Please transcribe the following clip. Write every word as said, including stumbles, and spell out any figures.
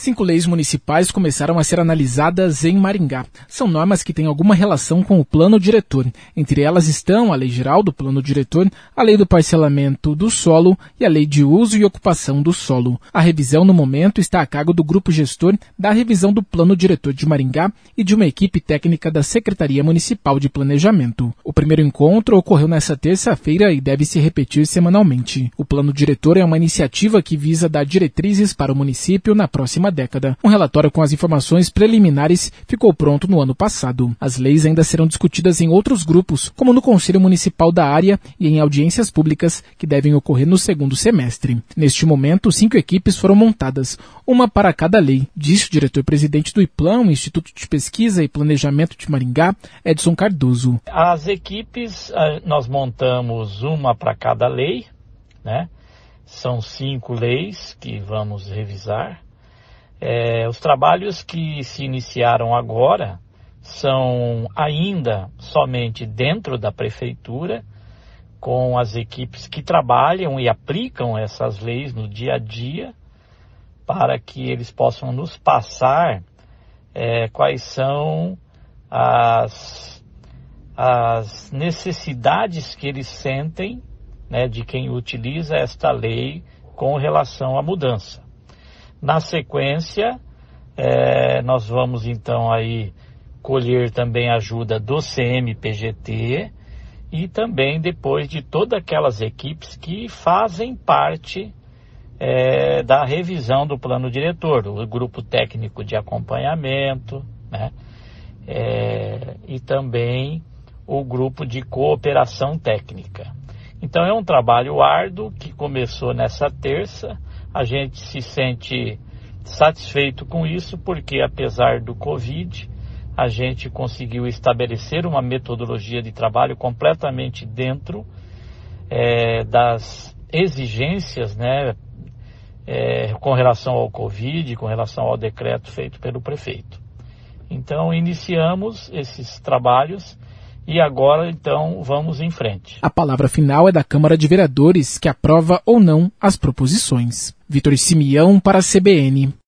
Cinco leis municipais começaram a ser analisadas em Maringá. São normas que têm alguma relação com o plano diretor. Entre elas estão a Lei Geral do Plano Diretor, a Lei do Parcelamento do Solo e a Lei de Uso e Ocupação do Solo. A revisão, no momento, está a cargo do grupo gestor da revisão do Plano Diretor de Maringá e de uma equipe técnica da Secretaria Municipal de Planejamento. O primeiro encontro ocorreu nesta terça-feira e deve se repetir semanalmente. O Plano Diretor é uma iniciativa que visa dar diretrizes para o município na próxima década. Um relatório com as informações preliminares ficou pronto no ano passado. As leis ainda serão discutidas em outros grupos, como no Conselho Municipal da área e em audiências públicas que devem ocorrer no segundo semestre. Neste momento, cinco equipes foram montadas, uma para cada lei, disse o diretor-presidente do IPLAN, Instituto de Pesquisa e Planejamento de Maringá, Edson Cardoso. As equipes, nós montamos uma para cada lei, né? São cinco leis que vamos revisar. É, os trabalhos que se iniciaram agora são ainda somente dentro da prefeitura, com as equipes que trabalham e aplicam essas leis no dia a dia, para que eles possam nos passar é, quais são as, as necessidades que eles sentem, né, de quem utiliza esta lei com relação à mudança. Na sequência, é, nós vamos então aí colher também a ajuda do C M P G T e também depois de todas aquelas equipes que fazem parte é, da revisão do plano diretor, o grupo técnico de acompanhamento, né, é, e também o grupo de cooperação técnica. Então é um trabalho árduo que começou nessa terça. A gente se sente satisfeito com isso porque, apesar do Covid, a gente conseguiu estabelecer uma metodologia de trabalho completamente dentro é, das exigências, né, é, com relação ao Covid, com relação ao decreto feito pelo prefeito. Então, iniciamos esses trabalhos e agora, então, vamos em frente. A palavra final é da Câmara de Vereadores, que aprova ou não as proposições. Vitor Simeão para a C B N.